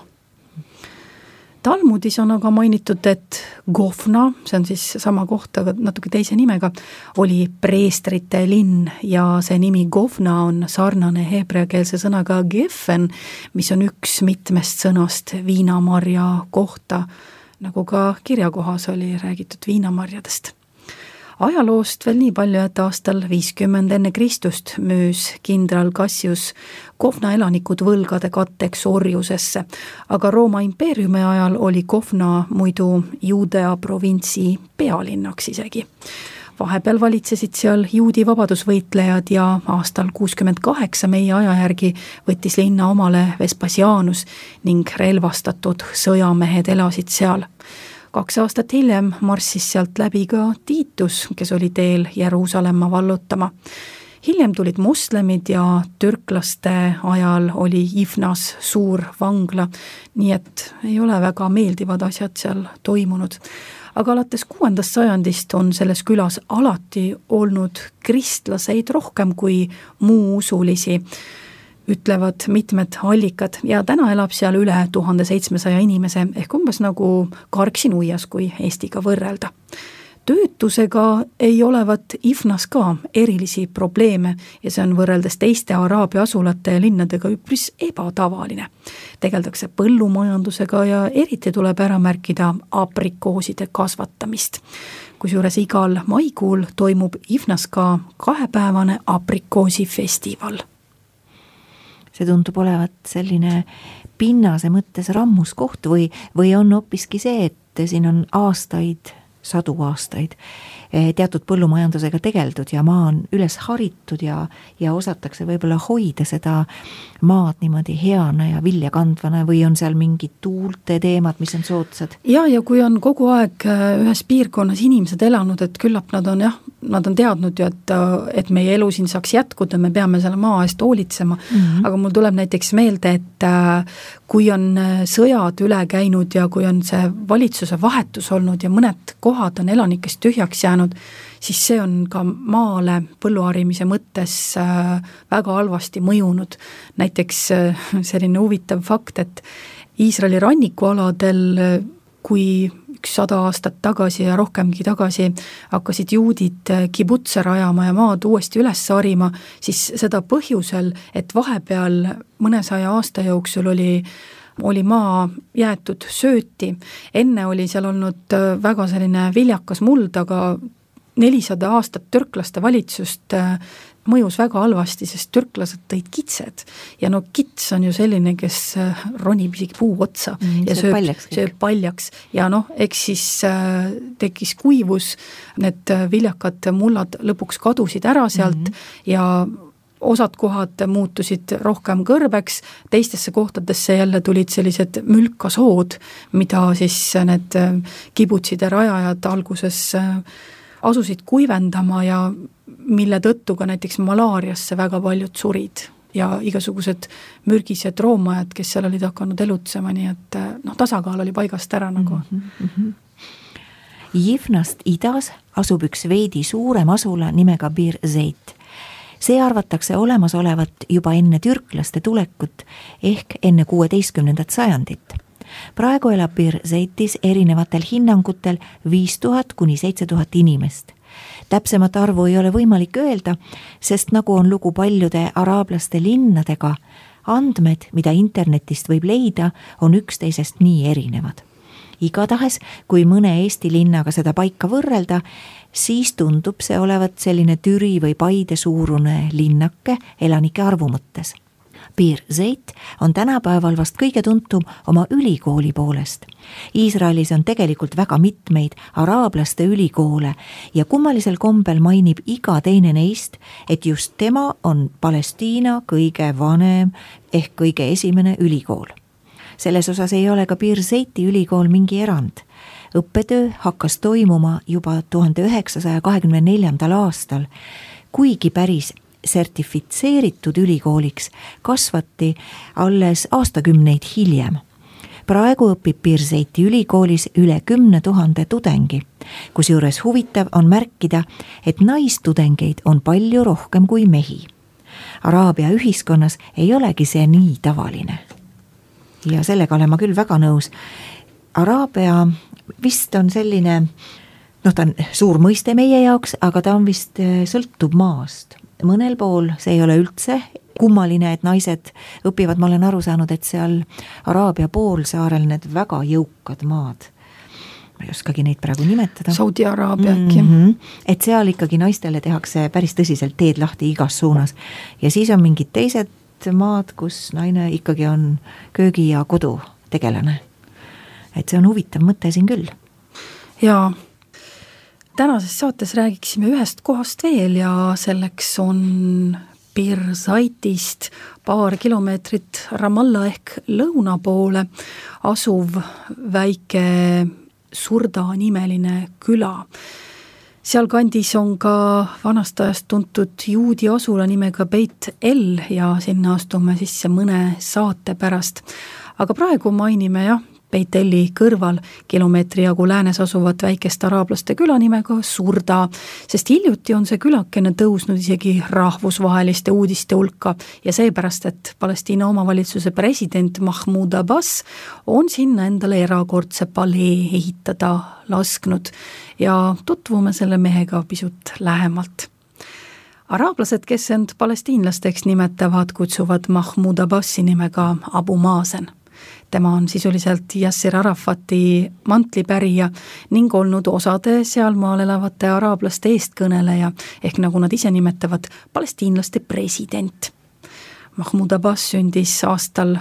Talmudis on aga mainitud, et Gofna, see on siis sama koht, aga natuke teise nimega, oli preestrite linn ja see nimi Gofna on sarnane heebreakeelse sõnaga Geffen, mis on üks mitmest sõnast viinamarja kohta, nagu ka kirjakohas oli räägitud viinamarjadest. Ajaloost veel nii palju, et aastal 50 enne Kristust müüs kindral Cassius Gofna elanikud võlgade katteks orjusesse, aga Rooma impeeriumi ajal oli Gofna muidu Juudea provintsi pealinnaks isegi. Vahepeal valitsesid seal juudi vabadusvõitlejad ja aastal 68 meie aja järgi võttis linna omale Vespasianus ning relvastatud sõjamehed elasid seal. 2 aastat hiljem marssis sealt läbi ka Tiitus, kes oli teel Jeruusalemma vallutama. Hiljem tulid moslemid ja türklaste ajal oli Jifnas suur vangla, nii et ei ole väga meeldivad asjad seal toimunud. Aga alates 6. sajandist on selles külas alati olnud kristlaseid rohkem kui muu usulisi, ütlevad mitmed allikad ja täna elab seal üle 1700 inimese ehk umbes nagu Karksi-Nuias, kui Eestiga võrrelda. Töötusega ei olevat Jifnas ka erilisi probleeme ja see on võrreldes teiste Araabia asulate ja linnadega üpris ebatavaline. Tegeldakse põllumajandusega ja eriti tuleb ära märkida aprikooside kasvatamist. Kusjuures igal maikuul toimub Jifnas ka 2-päevane aprikoosifestival. See tundub olevat selline pinnase mõttes rammus koht või on hoopiski see, et siin on aastaid, sadu aastaid teatud põllumajandusega tegeldud ja maa on üles haritud ja osatakse võib-olla hoida seda maad niimoodi heana ja vilja kandvana või on seal mingid tuulte teemad, mis on soodsad? Ja kui on kogu aeg ühes piirkonnas inimesed elanud, et küllap nad on teadnud ju, et meie elu siin saaks jätkuda, me peame selle maa eest hoolitsema, aga mul tuleb näiteks meelde, et kui on sõjad üle käinud ja kui on see valitsuse vahetus olnud ja mõned kohad on elanikest tühjaks jäänud, siis see on ka maale põlluharimise mõttes väga halvasti mõjunud. Näiteks selline huvitav fakt, et Iisraeli rannikualadel, kui 100 aastat tagasi ja rohkemgi tagasi hakkasid juudid kibutse rajama ja maad uuesti üles harima, siis seda põhjusel, et vahepeal mõnesaja aasta jooksul oli maa jäetud sööti. Enne oli seal olnud väga selline viljakas muld, aga 400 aastat türklaste valitsust mõjus väga halvasti, sest türklased tõid kitsed ja no kits on ju selline, kes ronib isegi puu otsa ja sööb paljaks ja noh, eks siis tekkis kuivus, need viljakad mullad lõpuks kadusid ära sealt ja osad kohad muutusid rohkem kõrbeks, teistesse kohtadesse jälle tulid sellised mülkasood, mida siis need kibutside rajajad alguses asusid kuivendama ja mille tõttu ka näiteks malaariasse väga paljud surid ja igasugused mürgised roomajad, kes seal olid hakanud elutsema, nii et tasakaal oli paigast ära nagu. Jifnast idas asub üks veidi suurem asula nimega Bir Zeit. See arvatakse olemas olevat juba enne türklaste tulekut ehk enne 16. sajandit. Praegu elab Bir Zeitis erinevatel hinnangutel 5000 kuni 7000 inimest. Täpsemat arvu ei ole võimalik öelda, sest nagu on lugu paljude araablaste linnadega, andmed, mida internetist võib leida, on üksteisest nii erinevad. Igatahes, kui mõne Eesti linnaga seda paika võrrelda, siis tundub see olevat selline Türi või Paide suurune linnake elanike arvu mõttes. Bir Zeit on tänapäeval vast kõige tuntum oma ülikooli poolest. Iisraelis on tegelikult väga mitmeid araablaste ülikoole ja kummalisel kombel mainib iga teine neist, et just tema on Palestiina kõige vanem ehk kõige esimene ülikool. Selles osas ei ole ka Bir Zeiti ülikool mingi erand. Õppetöö hakkas toimuma juba 1924. aastal, kuigi päris sertifitseeritud ülikooliks kasvati alles aastakümneid hiljem. Praegu õpib Bir Zeiti ülikoolis üle 10 000 tudengi, kusjuures huvitav on märkida, et naistudengeid on palju rohkem kui mehi. Araabia ühiskonnas ei olegi see nii tavaline. Ja sellega olen ma küll väga nõus. Araabia vist on selline, ta on suur mõiste meie jaoks, aga ta on vist sõltub maast. Mõnel pool see ei ole üldse kummaline, et naised õpivad, ma olen aru saanud, et seal Araabia poolsaarel need väga jõukad maad, ma ei oskagi neid praegu nimetada. Saudi-Araabia äkki. Et seal ikkagi naistele tehakse päris tõsiselt teed lahti igas suunas ja siis on mingid teised maad, kus naine ikkagi on köögi ja kodu tegelane. Et see on huvitav mõte siin küll. Jaa. Tänases saates räägiksime ühest kohast veel ja selleks on Bir Zeitist paar kilomeetrit Ramallah ehk lõuna poole asuv väike Surda nimeline küla. Seal kandis on ka vanast ajast tuntud juudi asula nimega Beit El ja sinna astume sisse mõne saate pärast. Aga praegu mainime Beit Eli kõrval kilomeetri jagu läänes asuvat väikest araablaste küla nimega Surda, sest hiljuti on see külakene tõusnud isegi rahvusvaheliste uudiste hulka ja seepärast, et Palestiina omavalitsuse president Mahmoud Abbas on sinna endale erakordse palee ehitada lasknud ja tutvume selle mehega pisut lähemalt. Araablased, kes end palestiinlasteks nimetavad, kutsuvad Mahmoud Abbasi nimega Abu Mazen. Tema on sisuliselt Yasser Arafati mantlipärija ning olnud osade sealmaal elavate araablaste eestkõneleja, ehk nagu nad ise nimetavad, palestiinlaste president. Mahmoud Abbas sündis aastal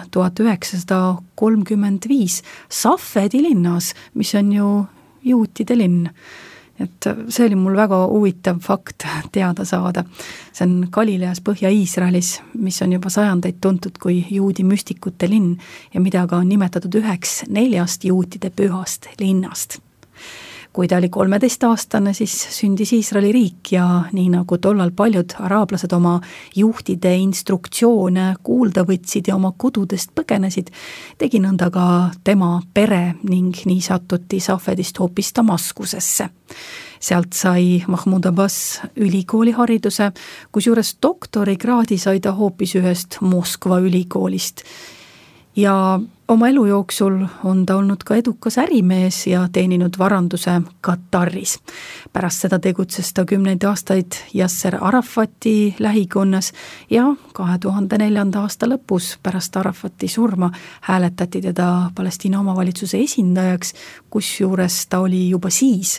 1935 Safedi linnas, mis on ju juutide linn. Et see oli mul väga huvitav fakt teada saada. See on Galileas Põhja-Iisraelis, mis on juba sajandeid tuntud kui juudi müstikute linn ja mida ka on nimetatud 1/4 juutide pühast linnast. Kui ta oli 13-aastane, siis sündis Iisraeli riik ja nii nagu tollal paljud araablased oma juhtide instruktsioone kuulda võtsid ja oma kodudest põgenesid, tegi nõnda ka tema pere ning nii satuti Safedist hoopis Damaskusesse. Sealt sai Mahmoud Abbas ülikoolihariduse, kusjuures doktorikraadi sai ta hoopis ühest Moskva ülikoolist. Ja Oma elu jooksul on ta olnud ka edukas ärimees ja teeninud varanduse Kataris. Pärast seda tegutses ta 10 aastaid Yasser Arafati lähikonnas ja 2004. aasta lõpus pärast Arafati surma hääletati teda Palestiina omavalitsuse esindajaks, kusjuures ta oli juba siis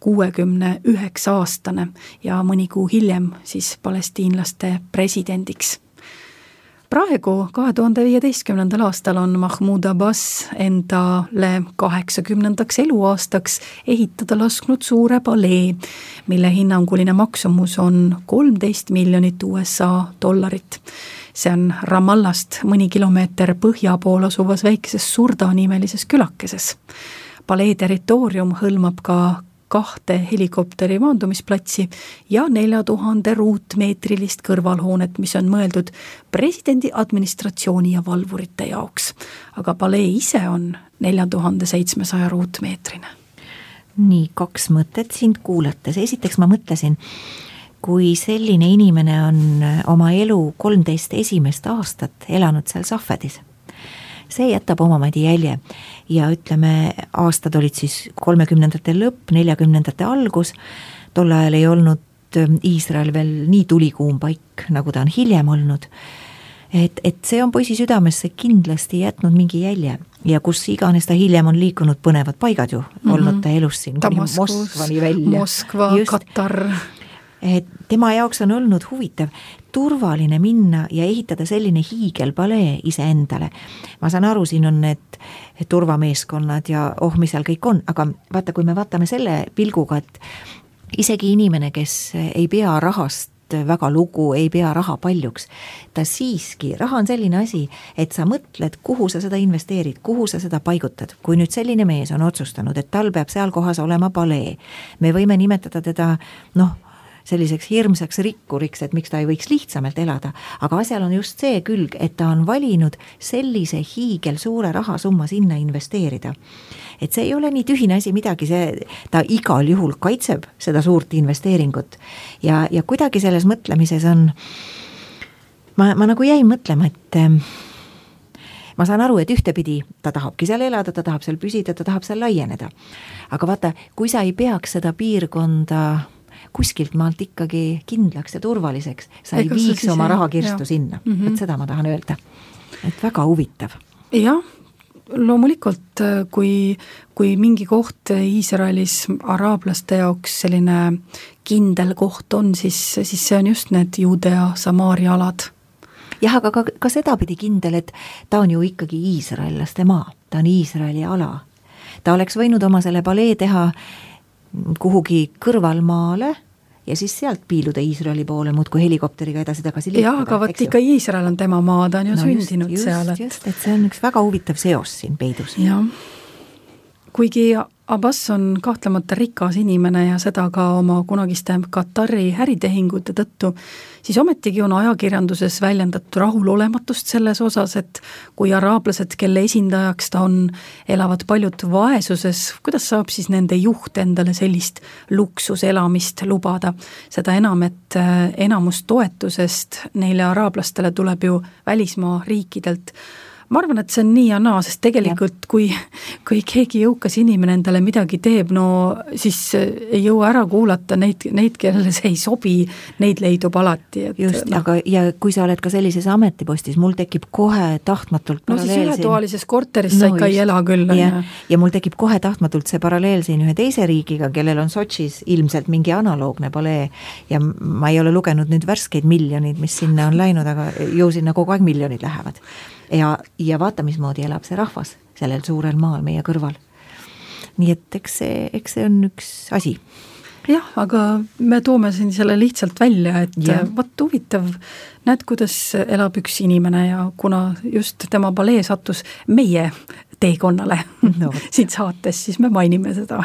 69-aastane ja mõni kuu hiljem siis palestiinlaste presidendiks. Praegu 2015. aastal on Mahmoud Abbas endale 80. eluaastaks ehitada lasknud suure palee, mille hinnanguline maksumus on 13 miljonit USA $. See on Ramallast mõni kilomeeter põhja pool asuvas väikeses Surda nimelises külakeses. Palee territoorium hõlmab ka 2 helikopteri maandumisplatsi ja 4000 ruutmeetrilist kõrvalhoonet, mis on mõeldud presidendi administratsiooni ja valvurite jaoks. Aga palee ise on 4700 ruutmeetrine. Nii, 2 mõtet sind kuulates. Esiteks ma mõtlesin, kui selline inimene on oma elu 13 esimest aastat elanud seal Safedis, see jätab omamaidi jälje ja ütleme, aastad olid siis 30. lõpp, 40. algus, tol ajal ei olnud Iisrael veel nii tulikuum paik, nagu ta on hiljem olnud, et see on poisi südamesse kindlasti jätnud mingi jälje ja kus iganes ta hiljem on liikunud, põnevad paigad ju olnud ta elus siin, Moskvani välja. Moskva, Katar. Tema jaoks on olnud huvitav, turvaline minna ja ehitada selline hiigelpalee iseendale. Ma saan aru, siin on need turvameeskonnad ja mis seal kõik on, aga vaata, kui me vaatame selle pilguga, et isegi inimene, kes ei pea rahast väga lugu, ei pea raha paljuks, ta siiski, raha on selline asi, et sa mõtled, kuhu sa seda investeerid, kuhu sa seda paigutad. Kui nüüd selline mees on otsustanud, et tal peab seal kohas olema palee, me võime nimetada teda, selliseks hirmsaks rikkuriks, et miks ta ei võiks lihtsamalt elada, aga asjal on just see külg, et ta on valinud sellise hiigel suure rahasumma sinna investeerida. Et see ei ole nii tühine asi midagi, ta igal juhul kaitseb seda suurt investeeringut ja kuidagi selles mõtlemises on, ma nagu jäin mõtlema, et ma saan aru, et ühtepidi ta tahabki seal elada, ta tahab seal püsida, ta tahab seal laieneda. Aga vaata, kui sa ei peaks seda piirkonda kuskilt maalt ikkagi kindlaks ja turvaliseks, sa ei viiks oma rahakirstu sinna. Et seda ma tahan öelda. Et väga huvitav. Jah, loomulikult, kui mingi koht Iisraelis araablaste jaoks selline kindel koht on, siis see on just need Juudea Samaaria alad. Jah, aga ka seda pidi kindel, et ta on ju ikkagi iisraellaste maa, ta on Iisraeli ala. Ta oleks võinud oma selle palee teha kuhugi kõrvalmaale ja siis sealt piiluda Iisraeli poole muudkui helikopteriga edasi-tagasi liikuda. Jah, aga vaat ikka Iisrael on tema maa, ta on ju sündinud seal. Just, et see on üks väga huvitav seos siin peidus. Jah. Kuigi Abbas on kahtlemata rikas inimene ja seda ka oma kunagiste Katari äritehingute tõttu, siis ometigi on ajakirjanduses väljendatud rahulolematust selles osas, et kui araablased, kelle esindajaks ta on, elavad paljud vaesuses, kuidas saab siis nende juht endale sellist luksuselamist lubada? Seda enam, et enamus toetusest neile araablastele tuleb ju välismaa riikidelt. Ma arvan, et see on nii ja naa, sest tegelikult kui keegi jõukas inimene endale midagi teeb, siis ei jõua ära kuulata neid, kellele see ei sobi, neid leidub alati. Just, aga ja kui sa oled ka sellises ametipostis, mul tekib kohe tahtmatult siis ühetoalises korteris sa ikka ei ela küll. Ja mul tekib kohe tahtmatult see paralleel siin ühe teise riigiga, kellel on Sotšis ilmselt mingi analoogne palee ja ma ei ole lugenud nüüd värskeid miljonid, mis sinna on läinud, aga ju sinna kogu aeg miljonid lähevad. Ja vaata, mismoodi elab see rahvas sellel suurel maal meie kõrval. Nii et eks see on üks asi. Jah, aga me toome siin selle lihtsalt välja, et vaat huvitav, näed, kuidas elab üks inimene ja kuna just tema palee sattus meie teekonnale siin saates, siis me mainime seda.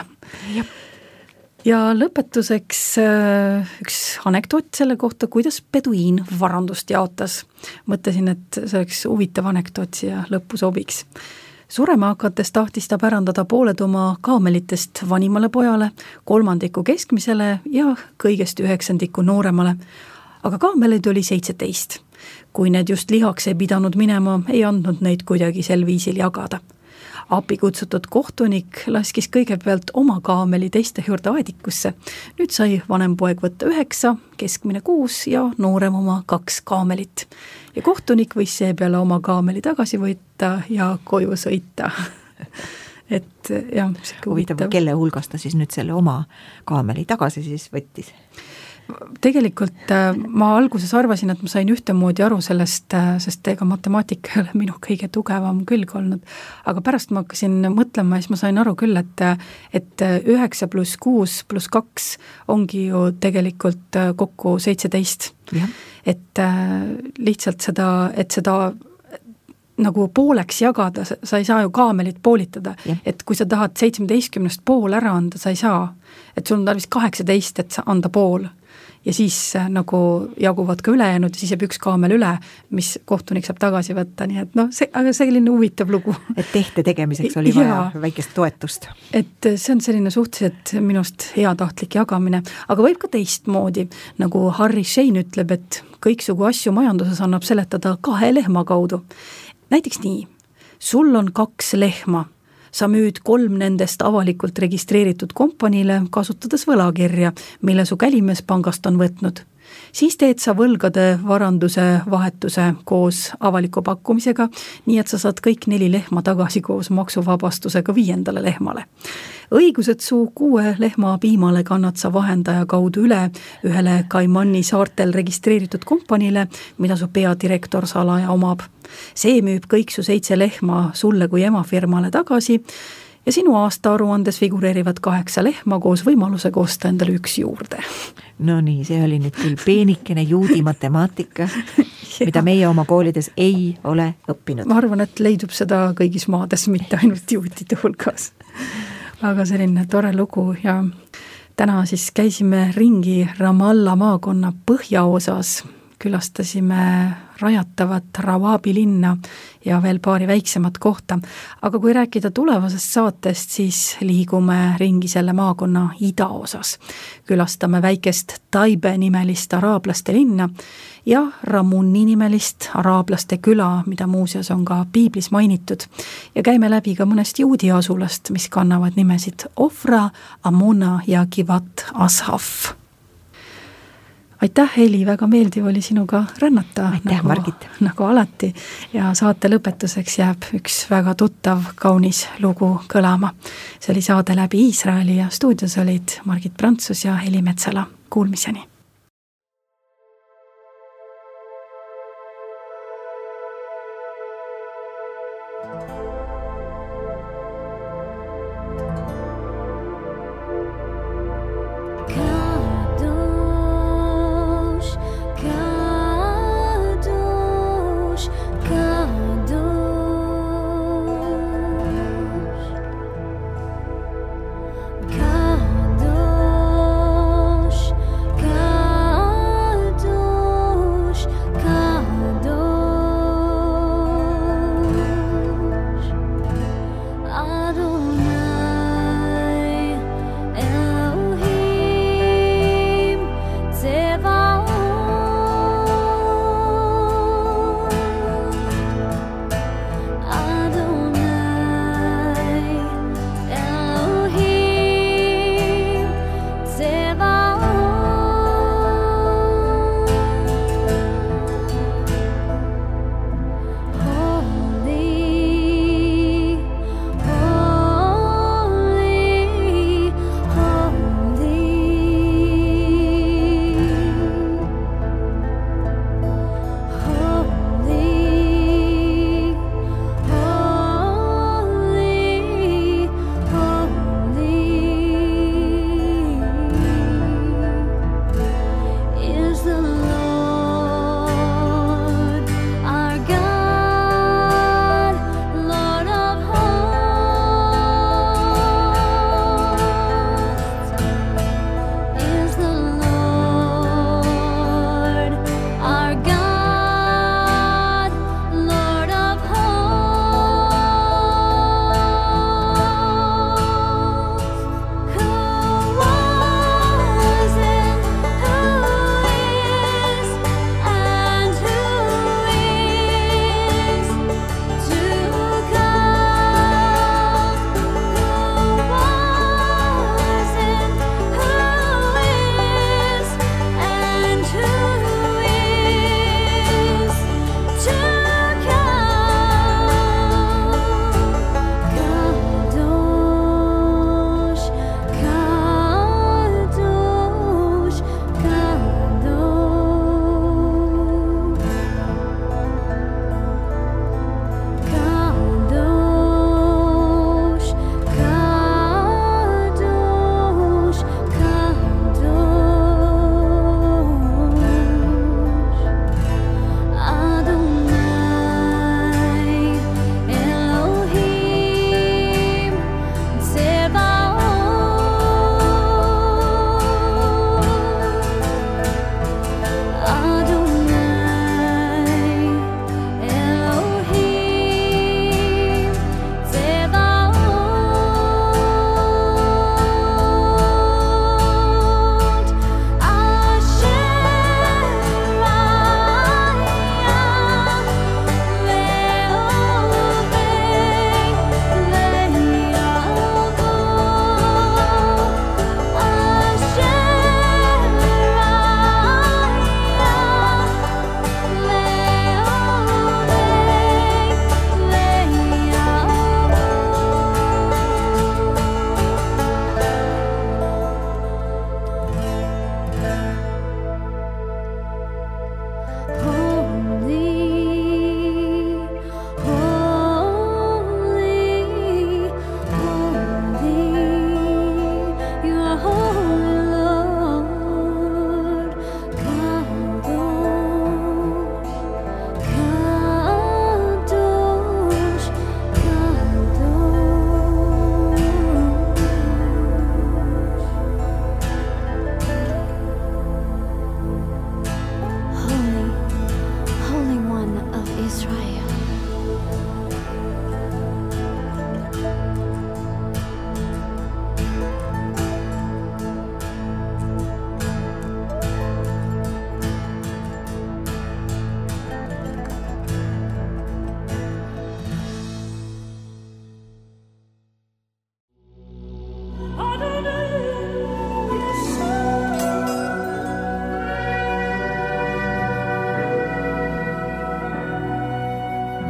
Ja lõpetuseks üks anekdoot selle kohta, kuidas peduiin varandust jaotas. Mõtlesin, et see oleks huvitav anekdoot siia lõppu sobiks. Surema hakates tahtis ta pärandada pooled oma kaamelitest vanimale pojale, 3 keskmisele ja kõigest 9 nooremale. Aga kaameleid oli 17. Kui need just lihaks ei pidanud minema, ei andnud neid kuidagi sel viisil jagada. Appi kutsutud kohtunik laskis kõigepealt oma kaameli teiste juurde aedikusse. Nüüd sai vanem poeg võtta 9, keskmine 6 ja noorem oma 2 kaamelit. Ja kohtunik võis seepeale oma kaameli tagasi võtta ja koju sõita. Et jah, huvitav, kelle hulgas ta siis nüüd selle oma kaameli tagasi siis võttis? Tegelikult ma alguses arvasin, et ma sain ühtemoodi aru sellest, sest ega matemaatika ei ole minu kõige tugevam külg olnud. Aga pärast ma hakkasin mõtlema ja siis ma sain aru küll, et 9 + 6 + 2 ongi ju tegelikult kokku 17. Ja. Et lihtsalt seda nagu pooleks jagada, sa ei saa ju kaamelit poolitada, et kui sa tahad 17 pool ära anda, sa ei saa, et sul on tarvis 18, et anda pool ja siis nagu jaguvad ka ülejäänud ja siis jääb 1 kaamel üle, mis kohtunik saab tagasi võtta, nii et aga selline huvitav lugu. Et tehte tegemiseks oli vaja väikest toetust. Et see on selline suhteliselt minust heatahtlik jagamine, aga võib ka teistmoodi, nagu Harry Shane ütleb, et kõiksugu asju majanduses annab seletada 2 lehma kaudu. Näiteks nii, sul on 2 lehma, sa müüd 3 nendest avalikult registreeritud kompaniile, kasutades võlakirja, mille su kälimees pangast on võtnud. Siis teed sa võlgade varanduse vahetuse koos avaliku pakkumisega, nii et sa saad kõik 4 lehma tagasi koos maksuvabastusega 5. lehmale. Õigused su 6 lehma piimale kannad sa vahendaja kaudu üle ühele Kaimani saartel registreeritud kompaniile, mida su peadirektor salaja omab. See müüb kõik su 7 lehma sulle kui emafirmale tagasi ja sinu aastaaruandes figureerivad 8 lehma koos võimalusega osta endale 1 juurde. No nii, see oli nüüd küll peenikene juudi matemaatika, mida meie oma koolides ei ole õppinud. Ma arvan, et leidub seda kõigis maades, mitte ainult juutide hulgas. Aga selline tore lugu ja täna siis käisime ringi Ramallah maakonna põhjaosas, külastasime rajatavat Rawaabi linna ja veel paari väiksemat kohta. Aga kui rääkida tulevasest saatest, siis liigume ringi selle maakonna idaosas. Külastame väikest Taibe nimelist araablaste linna ja Ramuni nimelist araablaste küla, mida muuseas on ka piiblis mainitud. Ja käime läbi ka mõnest juudi asulast, mis kannavad nimesid Ofra, Amona ja Givat Ashaf. Aitäh, Heli, väga meeldiv oli sinuga rännata. Aitäh, Margit. Nagu alati. Ja saate lõpetuseks jääb üks väga tuttav, kaunis lugu kõlama. See oli saade Läbi Iisraeli ja stuudios olid Margit Prantsus ja Heli Metsala. Kuulmiseni.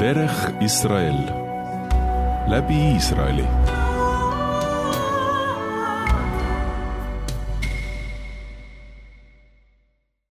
Derech Israel läbi Iisraeli.